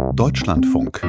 Deutschlandfunk.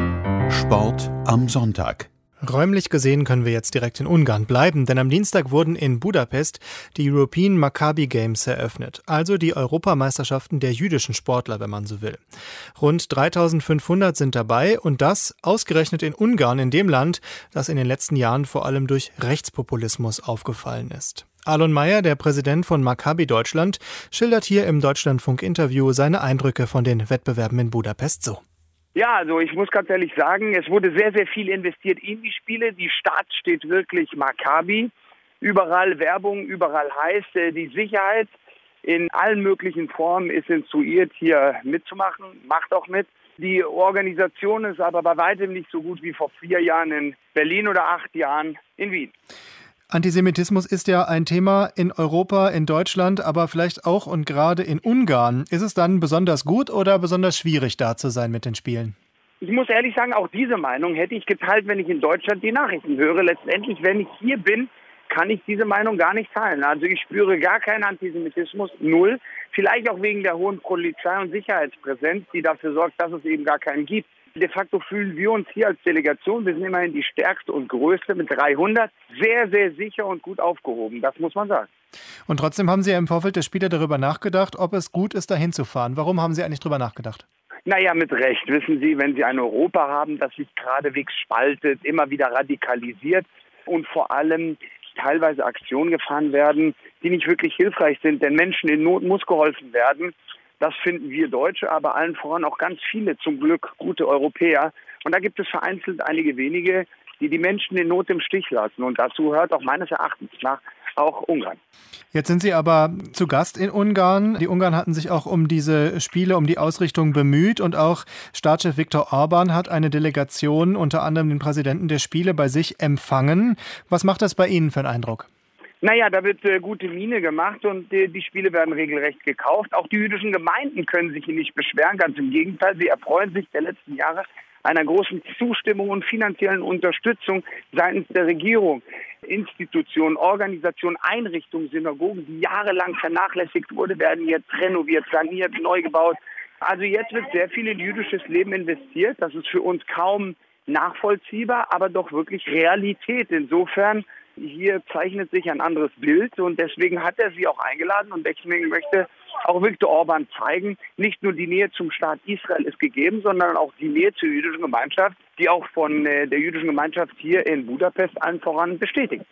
Sport am Sonntag. Räumlich gesehen können wir jetzt direkt in Ungarn bleiben, denn am Dienstag wurden in Budapest die European Maccabi Games eröffnet, also die Europameisterschaften der jüdischen Sportler, wenn man so will. Rund 3.500 sind dabei und das ausgerechnet in Ungarn, in dem Land, das in den letzten Jahren vor allem durch Rechtspopulismus aufgefallen ist. Alon Meyer, der Präsident von Maccabi Deutschland, schildert hier im Deutschlandfunk-Interview seine Eindrücke von den Wettbewerben in Budapest so. Ja, also ich muss ganz ehrlich sagen, es wurde sehr, sehr viel investiert in die Spiele. Die Stadt steht wirklich Maccabi. Überall Werbung, überall heißt, die Sicherheit in allen möglichen Formen ist instruiert, hier mitzumachen, macht auch mit. Die Organisation ist aber bei weitem nicht so gut wie vor 4 Jahren in Berlin oder 8 Jahren in Wien. Antisemitismus ist ja ein Thema in Europa, in Deutschland, aber vielleicht auch und gerade in Ungarn. Ist es dann besonders gut oder besonders schwierig, da zu sein mit den Spielen? Ich muss ehrlich sagen, auch diese Meinung hätte ich geteilt, wenn ich in Deutschland die Nachrichten höre. Letztendlich, wenn ich hier bin, kann ich diese Meinung gar nicht teilen. Also ich spüre gar keinen Antisemitismus, null. Vielleicht auch wegen der hohen Polizei- und Sicherheitspräsenz, die dafür sorgt, dass es eben gar keinen gibt. De facto fühlen wir uns hier als Delegation, wir sind immerhin die stärkste und größte mit 300, sehr, sehr sicher und gut aufgehoben. Das muss man sagen. Und trotzdem haben Sie ja im Vorfeld der Spiele darüber nachgedacht, ob es gut ist, da hinzufahren. Warum haben Sie eigentlich darüber nachgedacht? Naja, mit Recht. Wissen Sie, wenn Sie ein Europa haben, das sich geradewegs spaltet, immer wieder radikalisiert und vor allem teilweise Aktionen gefahren werden, die nicht wirklich hilfreich sind, denn Menschen in Not muss geholfen werden. Das finden wir Deutsche, aber allen voran auch ganz viele, zum Glück gute Europäer. Und da gibt es vereinzelt einige wenige, die die Menschen in Not im Stich lassen. Und dazu hört auch meines Erachtens nach auch Ungarn. Jetzt sind Sie aber zu Gast in Ungarn. Die Ungarn hatten sich auch um diese Spiele, um die Ausrichtung bemüht. Und auch Staatschef Viktor Orbán hat eine Delegation, unter anderem den Präsidenten der Spiele, bei sich empfangen. Was macht das bei Ihnen für einen Eindruck? Naja, da wird gute Miene gemacht und die Spiele werden regelrecht gekauft. Auch die jüdischen Gemeinden können sich hier nicht beschweren. Ganz im Gegenteil, sie erfreuen sich der letzten Jahre einer großen Zustimmung und finanziellen Unterstützung seitens der Regierung. Institutionen, Organisationen, Einrichtungen, Synagogen, die jahrelang vernachlässigt wurde, werden jetzt renoviert, saniert, neu gebaut. Also jetzt wird sehr viel in jüdisches Leben investiert. Das ist für uns kaum nachvollziehbar, aber doch wirklich Realität. Insofern, hier zeichnet sich ein anderes Bild und deswegen hat er sie auch eingeladen und deswegen möchte auch Viktor Orbán zeigen, nicht nur die Nähe zum Staat Israel ist gegeben, sondern auch die Nähe zur jüdischen Gemeinschaft, die auch von der jüdischen Gemeinschaft hier in Budapest allen voran bestätigt.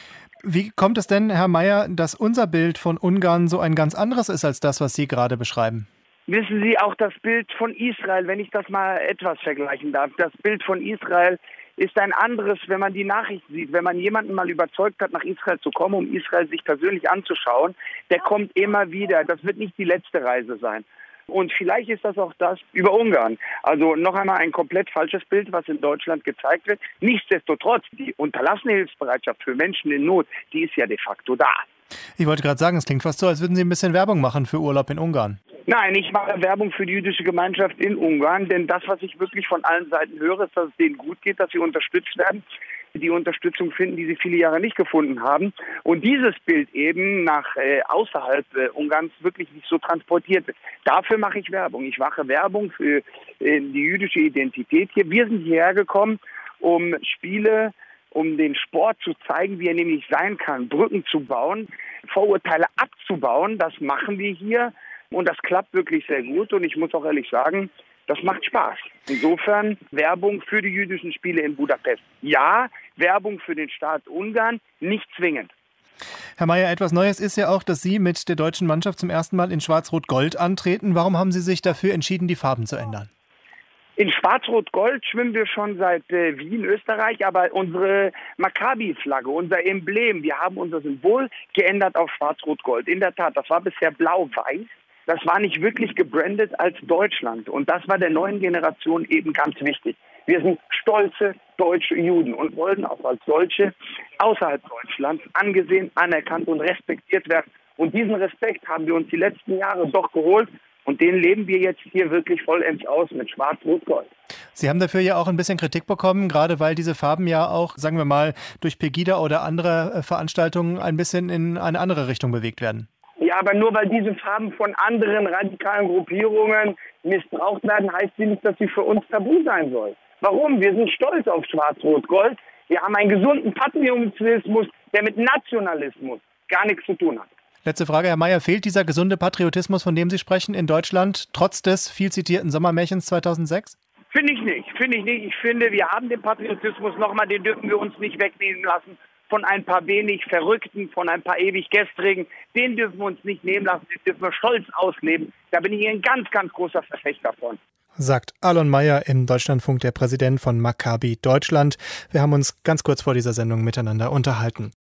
Wie kommt es denn, Herr Meyer, dass unser Bild von Ungarn so ein ganz anderes ist als das, was Sie gerade beschreiben? Wissen Sie, auch das Bild von Israel, wenn ich das mal etwas vergleichen darf, das Bild von Israel ist ein anderes, wenn man die Nachrichten sieht. Wenn man jemanden mal überzeugt hat, nach Israel zu kommen, um Israel sich persönlich anzuschauen, der kommt immer wieder. Das wird nicht die letzte Reise sein. Und vielleicht ist das auch das über Ungarn. Also noch einmal ein komplett falsches Bild, was in Deutschland gezeigt wird. Nichtsdestotrotz, die unterlassene Hilfsbereitschaft für Menschen in Not, die ist ja de facto da. Ich wollte gerade sagen, es klingt fast so, als würden Sie ein bisschen Werbung machen für Urlaub in Ungarn. Nein, ich mache Werbung für die jüdische Gemeinschaft in Ungarn, denn das, was ich wirklich von allen Seiten höre, ist, dass es denen gut geht, dass sie unterstützt werden, die Unterstützung finden, die sie viele Jahre nicht gefunden haben. Und dieses Bild eben nach außerhalb Ungarns wirklich nicht so transportiert wird. Dafür mache ich Werbung. Ich mache Werbung für die jüdische Identität hier. Wir sind hierher gekommen, um Spiele, um den Sport zu zeigen, wie er nämlich sein kann, Brücken zu bauen, Vorurteile abzubauen. Das machen wir hier. Und das klappt wirklich sehr gut und ich muss auch ehrlich sagen, das macht Spaß. Insofern Werbung für die jüdischen Spiele in Budapest. Ja, Werbung für den Staat Ungarn, nicht zwingend. Herr Meyer, etwas Neues ist ja auch, dass Sie mit der deutschen Mannschaft zum ersten Mal in Schwarz-Rot-Gold antreten. Warum haben Sie sich dafür entschieden, die Farben zu ändern? In Schwarz-Rot-Gold schwimmen wir schon seit Wien, Österreich, aber unsere Maccabi-Flagge, unser Emblem, wir haben unser Symbol geändert auf Schwarz-Rot-Gold. In der Tat, das war bisher blau-weiß. Das war nicht wirklich gebrandet als Deutschland. Und das war der neuen Generation eben ganz wichtig. Wir sind stolze deutsche Juden und wollen auch als solche außerhalb Deutschlands angesehen, anerkannt und respektiert werden. Und diesen Respekt haben wir uns die letzten Jahre doch geholt. Und den leben wir jetzt hier wirklich vollends aus mit Schwarz-Rot-Gold. Sie haben dafür ja auch ein bisschen Kritik bekommen, gerade weil diese Farben ja auch, sagen wir mal, durch Pegida oder andere Veranstaltungen ein bisschen in eine andere Richtung bewegt werden. Ja, aber nur weil diese Farben von anderen radikalen Gruppierungen missbraucht werden, heißt sie nicht, dass sie für uns tabu sein soll. Warum? Wir sind stolz auf Schwarz-Rot-Gold. Wir haben einen gesunden Patriotismus, der mit Nationalismus gar nichts zu tun hat. Letzte Frage, Herr Mayer. Fehlt dieser gesunde Patriotismus, von dem Sie sprechen, in Deutschland, trotz des viel zitierten Sommermärchens 2006? Finde ich nicht. Ich finde, wir haben den Patriotismus nochmal, den dürfen wir uns nicht wegnehmen lassen von ein paar wenig Verrückten, von ein paar ewig Gestrigen. Den dürfen wir uns nicht nehmen lassen, den dürfen wir stolz ausleben. Da bin ich ein ganz, ganz großer Verfechter von. Sagt Alon Mayer im Deutschlandfunk, der Präsident von Maccabi Deutschland. Wir haben uns ganz kurz vor dieser Sendung miteinander unterhalten.